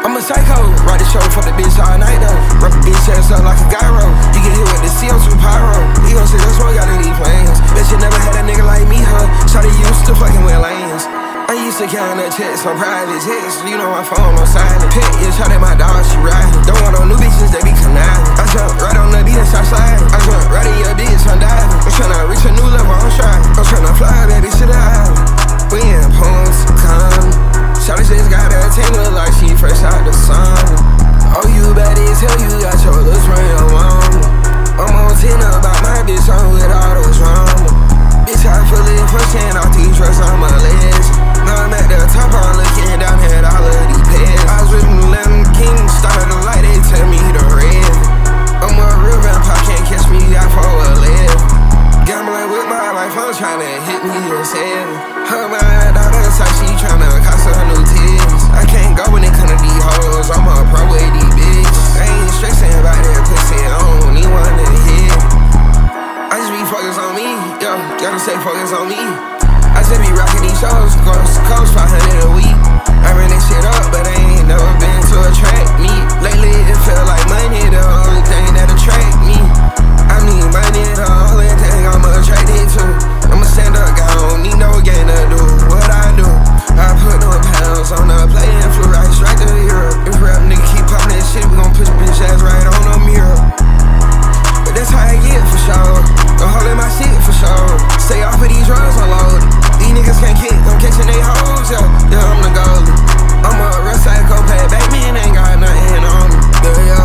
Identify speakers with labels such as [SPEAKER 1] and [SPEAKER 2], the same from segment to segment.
[SPEAKER 1] I'm a psycho, ride the show for the bitch all night though. Rub the bitch ass up like a gyro. You get hit with the CO2 pyro. He gon' say that's why I got in these plans. Bet you never had a nigga like me, huh? Shawty used to fucking with lanes. I used to count the checks on private jets. You know my phone on silent. Pet, yeah, shot at my dog, she riding. Don't want no new bitches, they be conniving. I jump right on the beat and start sliding. I jump right in your bitch, I'm diving. I'm tryna reach a new level, I'm striving. I'm tryna fly, baby, to the island. We in Punta Cana. Shawty just got her tan, look like she fresh out the sun. Oh, you bad as hell, you got your looks from your mama. I'm on 10 about my bitch, I'm with all the drama. Bitch, I feel it pushing off these drugs, I'm a legend. Now I'm at the top, I'm looking down at all of these pads. I was with them Lemon King, started the light, they tell me the red. I'm a real vampire, can't catch me out for a live. Gambling with my life, I'm tryna hit me a 7. Her my daughter, so she tryna cost her new tits. I can't go when it come to these hoes, I'm a pro with these bitches. I ain't stressing about that pussy, I don't need one to hit. I just be focused on me, yo, gotta stay focused on me. I just be rocking these shows, coast to coast, 500 a week. I ran that shit up, but I ain't never been to a track meet. Lately it feel like money, the only thing that attract me. I need money, the only thing I'm attracted to. I'm a stand-up guy, I don't need no game to do what I do. I put no pounds on the plate and flew right straight to Europe. If rap nigga keep poppin' that shit, we gon' push bitch ass right on the mirror. But that's how I get for sure. Don't hold in my shit for sure. Stay off of these drugs unloaded. These niggas can't kick, I'm catching they hoes, yeah. Yeah, I'm the goalie. I'm a real psychopath, Batman ain't got nothing on me. Yeah.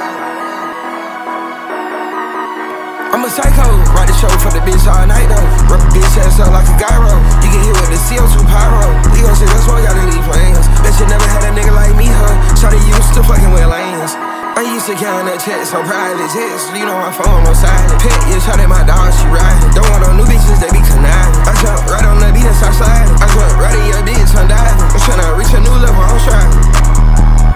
[SPEAKER 1] I'm a psycho, ride the show for the bitch all night though. Rub the bitch ass up like a gyro. You get hit with the CO2 pyro. He gon' say that's why I got in these plans. Bet you never had a nigga like me, huh? Shawty used to fucking with lanes. I used to count the checks on private jets. You know my phone on silent. Pet, yeah, shot at my dog, she riding.